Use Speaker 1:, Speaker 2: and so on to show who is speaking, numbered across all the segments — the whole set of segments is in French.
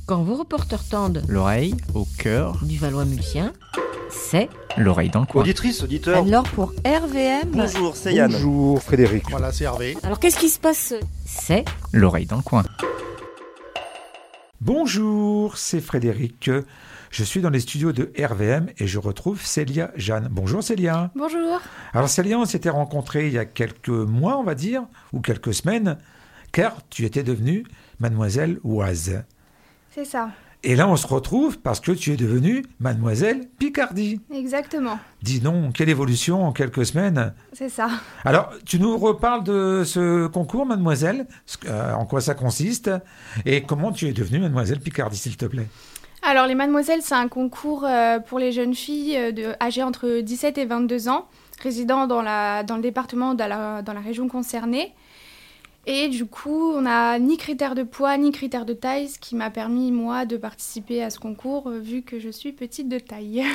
Speaker 1: Quand vos reporters tendent
Speaker 2: L'oreille au cœur
Speaker 1: du Valois-Mulsien, c'est
Speaker 2: l'oreille dans le coin.
Speaker 3: Auditrice, auditeur.
Speaker 1: alors pour RVM.
Speaker 3: Bonjour, c'est Yann.
Speaker 4: Bonjour Frédéric.
Speaker 5: Voilà, c'est Hervé.
Speaker 1: Alors qu'est-ce qui se passe? C'est
Speaker 2: L'oreille dans le coin.
Speaker 4: Bonjour, c'est Frédéric. Je suis dans les studios de RVM et je retrouve Célia Jeanne. Bonjour Célia.
Speaker 6: Bonjour.
Speaker 4: Alors Célia, on s'était rencontrés il y a quelques mois, on va dire, ou quelques semaines, car tu étais devenue Mademoiselle Oise.
Speaker 6: C'est ça,
Speaker 4: Et là, on se retrouve parce que tu es devenue Mademoiselle Picardie.
Speaker 6: exactement.
Speaker 4: Dis donc, quelle évolution en quelques semaines.
Speaker 6: C'est ça.
Speaker 4: Alors, tu nous reparles de ce concours, Mademoiselle, en quoi ça consiste, et comment tu es devenue Mademoiselle Picardie, s'il te plaît.
Speaker 6: Alors, les Mademoiselles, c'est un concours pour les jeunes filles âgées entre 17 et 22 ans, résidant dans le département, dans la région concernée. Et du coup, on n'a ni critères de poids, ni critères de taille, ce qui m'a permis, moi, de participer à ce concours, vu que je suis petite de taille.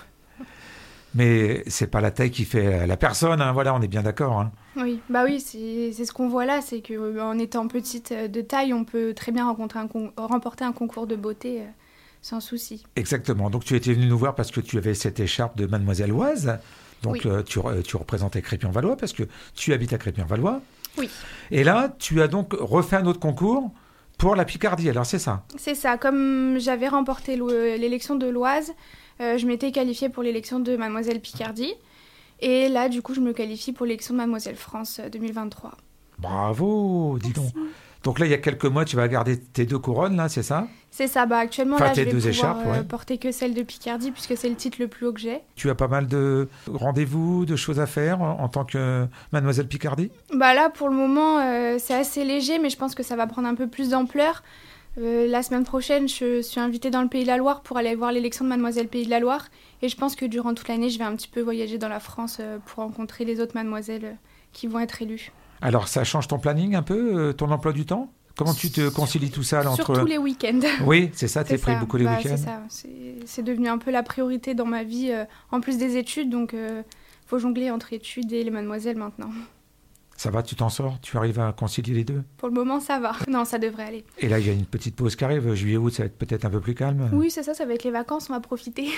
Speaker 4: Mais c'est pas la taille qui fait la personne, hein, voilà, on est bien d'accord. Hein.
Speaker 6: Oui, bah oui, c'est ce qu'on voit là, c'est qu'en étant petite de taille, on peut très bien remporter un concours de beauté sans souci.
Speaker 4: Exactement, donc tu étais venu nous voir parce que tu avais cette écharpe de Mademoiselle Oise, donc
Speaker 6: Oui.
Speaker 4: tu représentais Crépy-en-Valois parce que tu habites à Crépy-en-Valois.
Speaker 6: Oui.
Speaker 4: Et là, tu as donc refait un autre concours pour la Picardie, alors c'est ça?
Speaker 6: C'est ça, comme j'avais remporté l'élection de l'Oise, je m'étais qualifiée pour l'élection de Mademoiselle Picardie. Et là, du coup, je me qualifie pour l'élection de Mademoiselle France 2023.
Speaker 4: Bravo, dis donc. Donc là, il y a quelques mois, tu vas garder tes deux couronnes, là, c'est ça?
Speaker 6: C'est ça, bah actuellement,
Speaker 4: Enfin,
Speaker 6: là,
Speaker 4: tes
Speaker 6: je vais
Speaker 4: deux
Speaker 6: pouvoir
Speaker 4: écharpes, ouais.
Speaker 6: porter que celle de Picardie, puisque c'est le titre le plus haut que j'ai.
Speaker 4: Tu as pas mal de rendez-vous, de choses à faire en tant que Mademoiselle Picardie?
Speaker 6: Bah là, pour le moment, c'est assez léger, mais je pense que ça va prendre un peu plus d'ampleur. La semaine prochaine, je suis invitée dans le Pays de la Loire pour aller voir l'élection de Mademoiselle Pays de la Loire. Et je pense que durant toute l'année, je vais un petit peu voyager dans la France pour rencontrer les autres mademoiselles qui vont être élues.
Speaker 4: Alors, ça change ton planning un peu, ton emploi du temps? Comment tu te concilies tout ça là, entre...
Speaker 6: Surtout les week-ends.
Speaker 4: Oui, c'est ça, t'es
Speaker 6: C'est
Speaker 4: pris
Speaker 6: ça.
Speaker 4: beaucoup les
Speaker 6: Bah,
Speaker 4: week-ends?
Speaker 6: C'est ça, c'est devenu un peu la priorité dans ma vie, en plus des études, donc faut jongler entre études et les mademoiselles maintenant.
Speaker 4: Ça va, tu t'en sors? Tu arrives à concilier les deux?
Speaker 6: Pour le moment, ça va. Non, ça devrait aller.
Speaker 4: Et là, il y a une petite pause qui arrive, juillet-août, ça va être peut-être un peu plus calme?
Speaker 6: Oui, c'est ça, ça va être les vacances, on va profiter.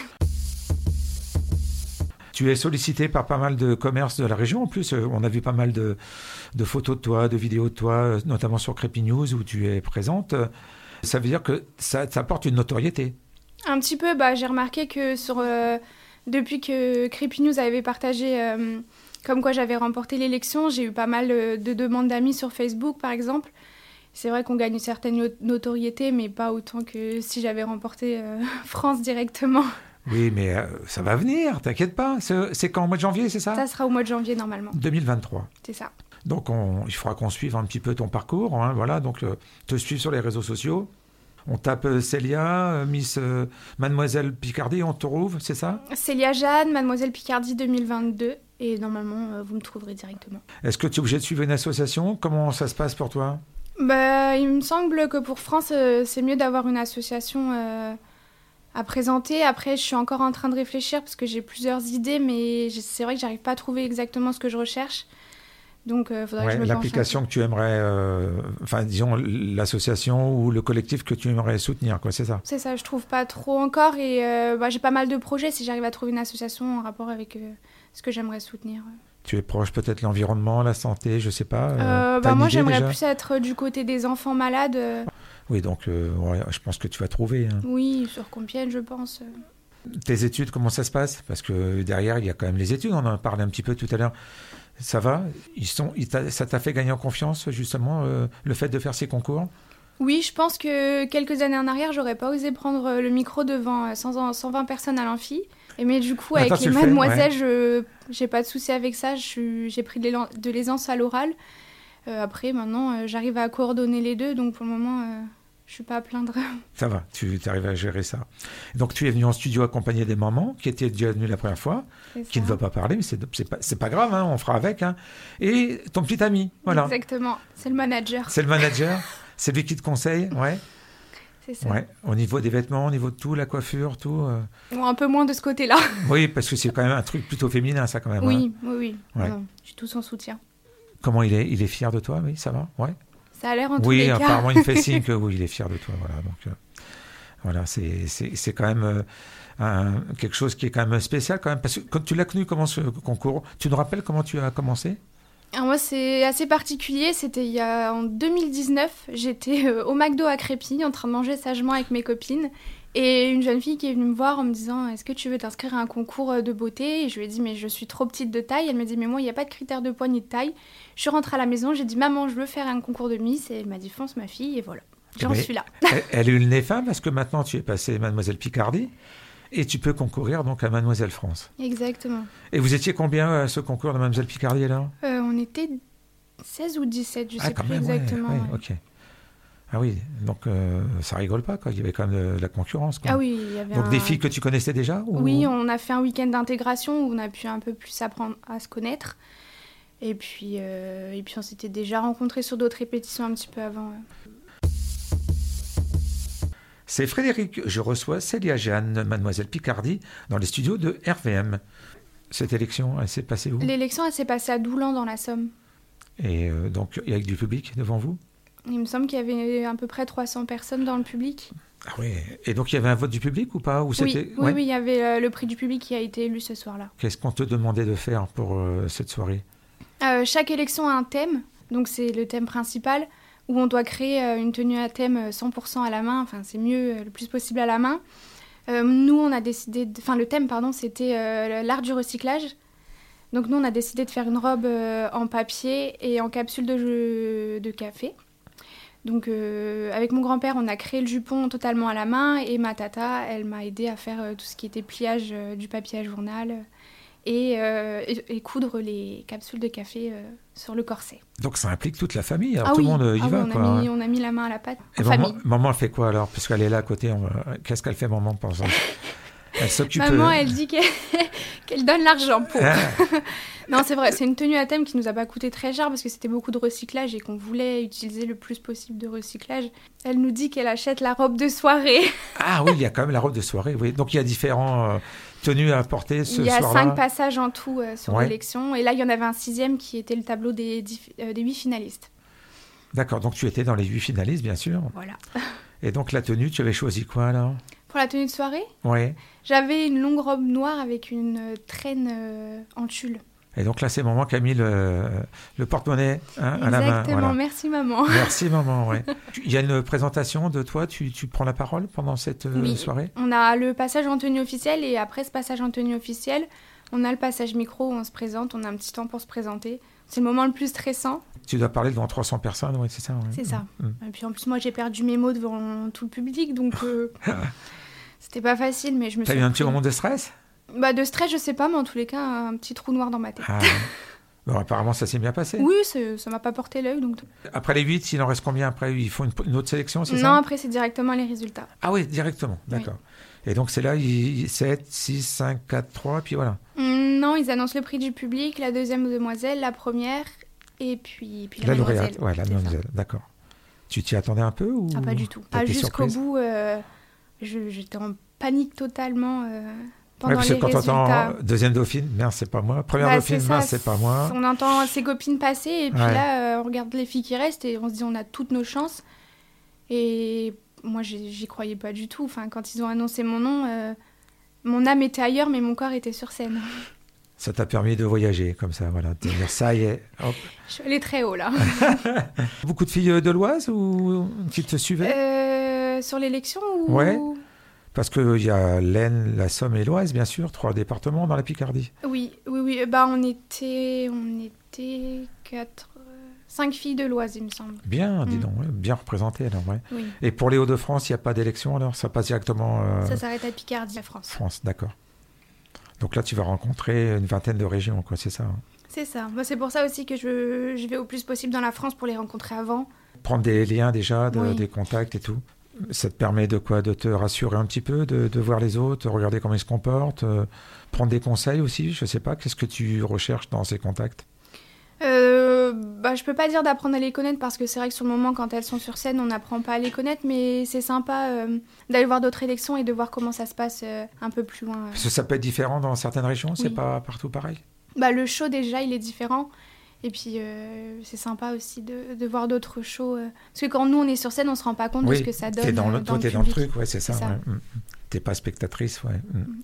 Speaker 4: Tu es sollicité par pas mal de commerces de la région. En plus, on a vu pas mal de photos de toi, de vidéos de toi, notamment sur Crépy News où tu es présente. Ça veut dire que ça apporte une notoriété.
Speaker 6: Un petit peu, bah, j'ai remarqué que depuis que Crépy News avait partagé comme quoi j'avais remporté l'élection, j'ai eu pas mal de demandes d'amis sur Facebook, par exemple. C'est vrai qu'on gagne une certaine notoriété, mais pas autant que si j'avais remporté France directement.
Speaker 4: Oui, mais ça va venir, t'inquiète pas. C'est quand, au mois de janvier, c'est ça?
Speaker 6: Ça sera au mois de janvier, normalement.
Speaker 4: 2023.
Speaker 6: C'est ça.
Speaker 4: Donc, il faudra qu'on suive un petit peu ton parcours. Hein, voilà, donc, te suivre sur les réseaux sociaux. On tape Célia, Miss Mademoiselle Picardie, on te trouve, c'est ça?
Speaker 6: Célia Jeanne, Mademoiselle Picardie 2022. Et normalement, vous me trouverez directement.
Speaker 4: Est-ce que tu es obligé de suivre une association? Comment ça se passe pour toi?
Speaker 6: Bah, il me semble que pour France, c'est mieux d'avoir une association à présenter. Après, je suis encore en train de réfléchir parce que j'ai plusieurs idées, mais c'est vrai que j'arrive pas à trouver exactement ce que je recherche. Donc, faudrait que je me penche
Speaker 4: l'application
Speaker 6: un peu.
Speaker 4: que tu aimerais, enfin, disons, l'association ou le collectif que tu aimerais soutenir, quoi, c'est ça?
Speaker 6: C'est ça, je trouve pas trop encore. Et j'ai pas mal de projets si j'arrive à trouver une association en rapport avec ce que j'aimerais soutenir.
Speaker 4: Tu es proche peut-être de l'environnement, la santé, je sais pas. T'as une
Speaker 6: Moi,
Speaker 4: idée,
Speaker 6: j'aimerais
Speaker 4: déjà?
Speaker 6: plus être du côté des enfants malades.
Speaker 4: Oui, donc ouais, je pense que tu vas trouver. Hein.
Speaker 6: Oui, sur Compiègne, je pense.
Speaker 4: Tes études, comment ça se passe? Parce que derrière, il y a quand même les études, on en a parlé un petit peu tout à l'heure. Ça va? Ça t'a fait gagner en confiance, justement, le fait de faire ces concours?
Speaker 6: Oui, je pense que quelques années en arrière, j'aurais pas osé prendre le micro devant 120 personnes à l'amphi. Mais du coup, avec
Speaker 4: Attends,
Speaker 6: les
Speaker 4: tu le fais,
Speaker 6: mademoiselles, j'ai pas de souci avec ça. J'ai pris de l'aisance à l'oral. Après, maintenant, j'arrive à coordonner les deux. Donc, pour le moment, je suis pas à plaindre.
Speaker 4: Ça va, tu arrives à gérer ça. Donc, tu es venu en studio accompagné des mamans, qui étaient déjà venues la première fois, qui ne va pas parler, mais c'est pas grave, hein, on fera avec. Hein. Et ton petit ami, voilà.
Speaker 6: Exactement, c'est le manager.
Speaker 4: C'est le manager, c'est lui qui te conseille, ouais.
Speaker 6: C'est ça.
Speaker 4: Ouais. Au niveau des vêtements, au niveau de tout, la coiffure, tout.
Speaker 6: Bon, un peu moins de ce côté-là.
Speaker 4: Oui, parce que c'est quand même un truc plutôt féminin, ça, quand même.
Speaker 6: Oui,
Speaker 4: hein.
Speaker 6: oui.
Speaker 4: Ouais.
Speaker 6: Non, j'ai tout son soutien.
Speaker 4: Comment il est fier de toi, oui, ça va, ouais.
Speaker 6: Ça a l'air en tous les
Speaker 4: Oui,
Speaker 6: cas.
Speaker 4: apparemment, il me fait signe que oui, il est fier de toi. Voilà, donc, voilà, c'est quand même quelque chose qui est quand même spécial quand même. Parce que quand tu l'as connu, comment ce concours, tu nous rappelles comment tu as commencé?
Speaker 6: Alors moi, c'est assez particulier. C'était en 2019. J'étais au McDo à Crépy, en train de manger sagement avec mes copines. Et une jeune fille qui est venue me voir en me disant « Est-ce que tu veux t'inscrire à un concours de beauté ?» Et je lui ai dit « Mais je suis trop petite de taille. » Elle me dit « Mais moi, il n'y a pas de critère de poids ni de taille. » Je suis rentrée à la maison, j'ai dit « Maman, je veux faire un concours de Miss. » Et elle m'a dit « Fonce, ma fille. » Et voilà, j'en suis là.
Speaker 4: Elle a eu le nez fin parce que maintenant, tu es passée Mademoiselle Picardie et tu peux concourir donc à Mademoiselle France.
Speaker 6: Exactement.
Speaker 4: Et vous étiez combien à ce concours de Mademoiselle Picardie alors?
Speaker 6: On était 16 ou 17, je ne sais
Speaker 4: quand
Speaker 6: plus
Speaker 4: même,
Speaker 6: exactement.
Speaker 4: ouais, ok. Ah oui, donc ça rigole pas, quoi. Il y avait quand même de la concurrence, quoi.
Speaker 6: Ah oui, il y avait
Speaker 4: donc des filles que tu connaissais déjà ou...
Speaker 6: Oui, on a fait un week-end d'intégration où on a pu un peu plus apprendre à se connaître. Et puis on s'était déjà rencontrés sur d'autres répétitions un petit peu avant.
Speaker 4: C'est Frédéric, je reçois Célia Jeanne, Mademoiselle Picardie, dans les studios de RVM. Cette élection, elle s'est passée où?
Speaker 6: L'élection, elle s'est passée à Doulan, dans la Somme.
Speaker 4: Et donc, avec du public devant vous?
Speaker 6: Il me semble qu'il y avait à peu près 300 personnes dans le public.
Speaker 4: Ah oui, et donc il y avait un vote du public ou pas? Ou c'était...
Speaker 6: Oui, il y avait le prix du public qui a été élu ce soir-là.
Speaker 4: Qu'est-ce qu'on te demandait de faire pour cette soirée?
Speaker 6: Chaque élection a un thème, donc c'est le thème principal, où on doit créer une tenue à thème 100% à la main, enfin c'est mieux le plus possible à la main. Nous, on a décidé, le thème, c'était l'art du recyclage. Donc nous, on a décidé de faire une robe en papier et en capsule de café. Donc avec mon grand-père, on a créé le jupon totalement à la main et ma tata, elle m'a aidée à faire tout ce qui était pliage du papier à journal et coudre les capsules de café sur le corset.
Speaker 4: Donc ça implique toute la famille, alors tout le monde y va, quoi.
Speaker 6: On a mis la main à la pâte
Speaker 4: et
Speaker 6: en famille.
Speaker 4: Maman, elle fait quoi alors? Parce qu'elle est là à côté, qu'est-ce qu'elle fait, maman, par exemple? Elle s'occupe...
Speaker 6: Maman, elle dit qu'elle donne l'argent pour... Non, c'est vrai, c'est une tenue à thème qui nous a pas coûté très cher parce que c'était beaucoup de recyclage et qu'on voulait utiliser le plus possible de recyclage. Elle nous dit qu'elle achète la robe de soirée.
Speaker 4: Ah oui, il y a quand même la robe de soirée, oui. Donc il y a différents tenues à porter ce soir-là.
Speaker 6: Il y a 5 passages en tout sur l'élection. Et là, il y en avait un 6e qui était le tableau des 8 finalistes.
Speaker 4: D'accord, donc tu étais dans les 8 finalistes, bien sûr.
Speaker 6: Voilà.
Speaker 4: Et donc la tenue, tu avais choisi quoi alors?
Speaker 6: Pour la tenue de soirée?
Speaker 4: Oui.
Speaker 6: J'avais une longue robe noire avec une traîne en tulle.
Speaker 4: Et donc là, c'est maman qui a mis le porte-monnaie à la main.
Speaker 6: Exactement,
Speaker 4: voilà.
Speaker 6: Merci maman.
Speaker 4: Merci maman, oui. Il y a une présentation de toi, tu prends la parole pendant cette soirée?
Speaker 6: On a le passage en tenue officielle et après ce passage en tenue officielle, on a le passage micro où on se présente, on a un petit temps pour se présenter. C'est le moment le plus stressant.
Speaker 4: Tu dois parler devant 300 personnes, oui, c'est ça? Ouais.
Speaker 6: C'est ça. Et puis en plus, moi, j'ai perdu mes mots devant tout le public, donc c'était pas facile, mais je me suis...
Speaker 4: T'as eu un petit moment de stress?
Speaker 6: De stress, je sais pas, mais en tous les cas, un petit trou noir dans ma tête.
Speaker 4: Ah, bon, apparemment, ça s'est bien passé.
Speaker 6: Oui, ça m'a pas porté l'œil. Donc...
Speaker 4: Après les 8, il en reste combien après? Ils font une autre sélection, c'est ça?
Speaker 6: Non, après, c'est directement les résultats.
Speaker 4: Ah oui, directement, d'accord. Oui. Et donc, c'est là, 7, 6, 5, 4, 3, puis voilà.
Speaker 6: Non, ils annoncent le prix du public, la deuxième demoiselle, la première, et puis la
Speaker 4: lauréate. Ouais, la demoiselle, d'accord. Tu t'y attendais un peu ou...
Speaker 6: Ah, pas du tout. Jusqu'au bout, j'étais en panique totalement... Pendant
Speaker 4: parce que quand
Speaker 6: résultats.
Speaker 4: on entend deuxième dauphine, merde, c'est pas moi. Première dauphine, mince, c'est pas moi.
Speaker 6: On entend ses copines passer et puis là, on regarde les filles qui restent et on se dit on a toutes nos chances. Et moi, j'y croyais pas du tout. Enfin, quand ils ont annoncé mon nom, mon âme était ailleurs, mais mon corps était sur scène.
Speaker 4: Ça t'a permis de voyager comme ça, voilà, de dire ça y est. Hop.
Speaker 6: Je suis allée très haut là.
Speaker 4: Beaucoup de filles de l'Oise ou qui te suivaient
Speaker 6: sur l'élection ou...
Speaker 4: Ouais. Parce qu'il y a l'Aisne, la Somme et l'Oise, bien sûr, 3 départements dans la Picardie.
Speaker 6: Oui. On était 5 filles de l'Oise, il me semble.
Speaker 4: Bien, dis donc, bien représentées alors, ouais.
Speaker 6: Oui.
Speaker 4: Et pour les Hauts-de-France, il n'y a pas d'élection alors? Ça passe directement...
Speaker 6: Ça s'arrête à Picardie, la France.
Speaker 4: France, d'accord. Donc là, tu vas rencontrer une vingtaine de régions, quoi, c'est ça?
Speaker 6: C'est ça. Moi, c'est pour ça aussi que je vais au plus possible dans la France pour les rencontrer avant.
Speaker 4: Prendre des liens déjà, des contacts et tout. Ça te permet de quoi? De te rassurer un petit peu, de voir les autres, regarder comment ils se comportent, prendre des conseils aussi, je sais pas. Qu'est-ce que tu recherches dans ces contacts?
Speaker 6: Je peux pas dire d'apprendre à les connaître parce que c'est vrai que sur le moment, quand elles sont sur scène, on n'apprend pas à les connaître, mais c'est sympa d'aller voir d'autres élections et de voir comment ça se passe un peu plus loin.
Speaker 4: Parce que ça peut être différent dans certaines régions, c'est pas partout pareil?
Speaker 6: Le show déjà, il est différent. Et puis, c'est sympa aussi de voir d'autres shows. Parce que quand nous, on est sur scène, on ne se rend pas compte de ce que ça donne.
Speaker 4: Toi, tu es dans le truc, ouais, c'est ça.
Speaker 6: Ça.
Speaker 4: Ouais. Tu n'es pas spectatrice, ouais.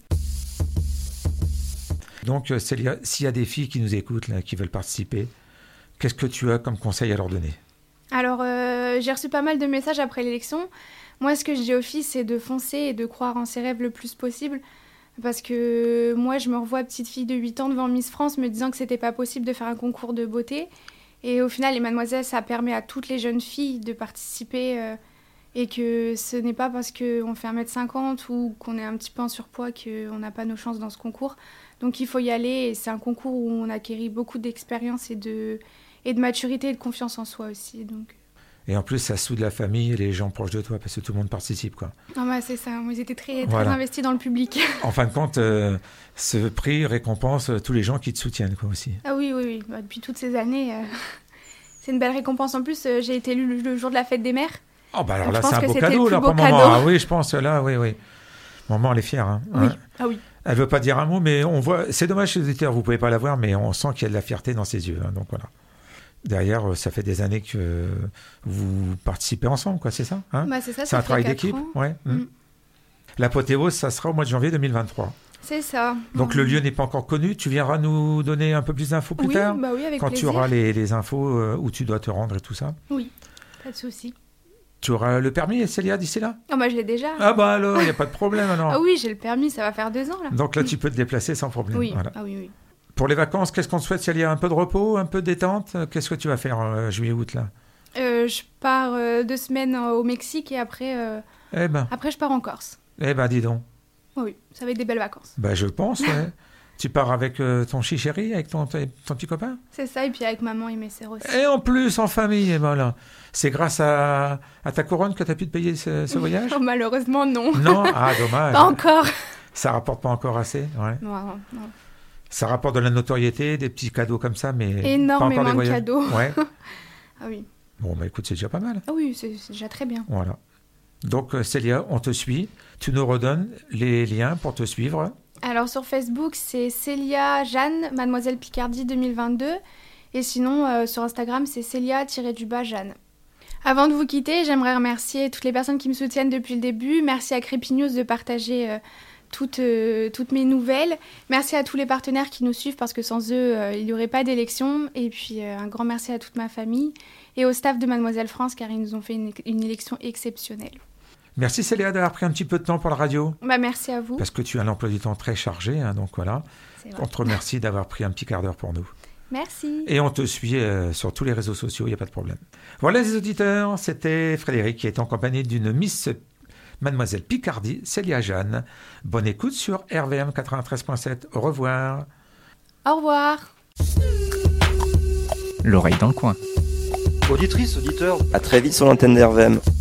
Speaker 4: Donc, Célia, s'il y a des filles qui nous écoutent, là, qui veulent participer, qu'est-ce que tu as comme conseil à leur donner ?
Speaker 6: Alors, j'ai reçu pas mal de messages après l'élection. Moi, ce que je dis aux filles, c'est de foncer et de croire en ses rêves le plus possible. Parce que moi, je me revois petite fille de 8 ans devant Miss France me disant que c'était pas possible de faire un concours de beauté. Et au final, les Mademoiselles, ça permet à toutes les jeunes filles de participer et que ce n'est pas parce qu'on fait 1m50 ou qu'on est un petit peu en surpoids qu'on n'a pas nos chances dans ce concours. Donc il faut y aller et c'est un concours où on acquérit beaucoup d'expérience et de maturité et de confiance en soi aussi. Donc.
Speaker 4: Et en plus, ça soude la famille et les gens proches de toi, parce que tout le monde participe, quoi.
Speaker 6: Ah bah, c'est ça, moi j'étais très investie dans le public.
Speaker 4: En fin de compte, ce prix récompense tous les gens qui te soutiennent, quoi, aussi.
Speaker 6: Ah oui. Bah, depuis toutes ces années, c'est une belle récompense. En plus, j'ai été élue le jour de la fête des mères.
Speaker 4: Oh bah alors
Speaker 6: donc,
Speaker 4: là,
Speaker 6: c'est
Speaker 4: un beau cadeau, là, pour maman. Ah oui, je pense, là, oui. Maman, elle est fière, hein.
Speaker 6: Oui, ah oui.
Speaker 4: Elle veut pas dire un mot, mais on voit... C'est dommage, les auditeurs, vous pouvez pas la voir, mais on sent qu'il y a de la fierté dans ses yeux, hein, donc voilà. Derrière, ça fait des années que vous participez ensemble, quoi, c'est ça, hein ?
Speaker 6: Bah c'est ça,
Speaker 4: c'est un travail d'équipe, ouais. L'apothéose, ça sera au mois de janvier 2023.
Speaker 6: C'est ça.
Speaker 4: Donc le lieu n'est pas encore connu. Tu viendras nous donner un peu plus d'infos plus tard ?
Speaker 6: Bah oui, avec
Speaker 4: quand
Speaker 6: plaisir.
Speaker 4: tu auras les infos où tu dois te rendre et tout ça.
Speaker 6: Oui, pas de souci.
Speaker 4: Tu auras le permis, Célia, d'ici là ?
Speaker 6: Ah bah je l'ai déjà.
Speaker 4: Ah bah alors, il n'y a pas de problème alors.
Speaker 6: Ah oui, j'ai le permis, ça va faire 2 ans là.
Speaker 4: Donc là, tu peux te déplacer sans problème.
Speaker 6: Oui,
Speaker 4: Voilà.
Speaker 6: ah oui.
Speaker 4: Pour les vacances, qu'est-ce qu'on te souhaite, Célia ? Un peu de repos, un peu de détente ? Qu'est-ce que tu vas faire juillet-août là ?
Speaker 6: Je pars 2 semaines au Mexique et après je pars en Corse.
Speaker 4: Eh ben, dis donc.
Speaker 6: Oui, ça va être des belles vacances.
Speaker 4: Ben, je pense, ouais. Tu pars avec ton chéri, avec ton petit copain ?
Speaker 6: C'est ça, et puis avec maman et mes sœurs aussi.
Speaker 4: Et en plus, en famille, et voilà. C'est grâce à ta couronne que tu as pu te payer ce voyage ?
Speaker 6: Oh, malheureusement, non.
Speaker 4: Non ? Ah, dommage.
Speaker 6: Pas encore.
Speaker 4: Ça rapporte pas encore assez, ouais.
Speaker 6: Non.
Speaker 4: Ça rapporte de la notoriété, des petits cadeaux comme ça, mais
Speaker 6: énormément
Speaker 4: pas encore des voyages.
Speaker 6: de cadeaux.
Speaker 4: Ouais.
Speaker 6: Ah oui.
Speaker 4: Bon, bah écoute, c'est déjà pas mal.
Speaker 6: Ah oui, c'est déjà très bien.
Speaker 4: Voilà. Donc, Célia, on te suit. Tu nous redonnes les liens pour te suivre.
Speaker 6: Alors, sur Facebook, c'est Célia Jeanne, Mademoiselle Picardie 2022. Et sinon, sur Instagram, c'est Célia-Jeanne. Avant de vous quitter, j'aimerais remercier toutes les personnes qui me soutiennent depuis le début. Merci à Crépy News de partager toutes mes nouvelles. Merci à tous les partenaires qui nous suivent parce que sans eux, il n'y aurait pas d'élection. Et puis, un grand merci à toute ma famille et au staff de Mademoiselle France car ils nous ont fait une élection exceptionnelle.
Speaker 4: Merci Célia d'avoir pris un petit peu de temps pour la radio.
Speaker 6: Bah, merci à vous.
Speaker 4: Parce que tu as un emploi du temps très chargé, hein, donc voilà. On te remercie d'avoir pris un petit quart d'heure pour nous.
Speaker 6: Merci.
Speaker 4: Et on te suit sur tous les réseaux sociaux, il n'y a pas de problème. Voilà les auditeurs, c'était Frédéric qui est en compagnie d'une Miss Mademoiselle Picardie, Célia Jeanne. Bonne écoute sur RVM 93.7. Au revoir.
Speaker 6: Au revoir.
Speaker 2: L'oreille dans le coin.
Speaker 3: Auditrice, auditeur, à très vite sur l'antenne d'RVM.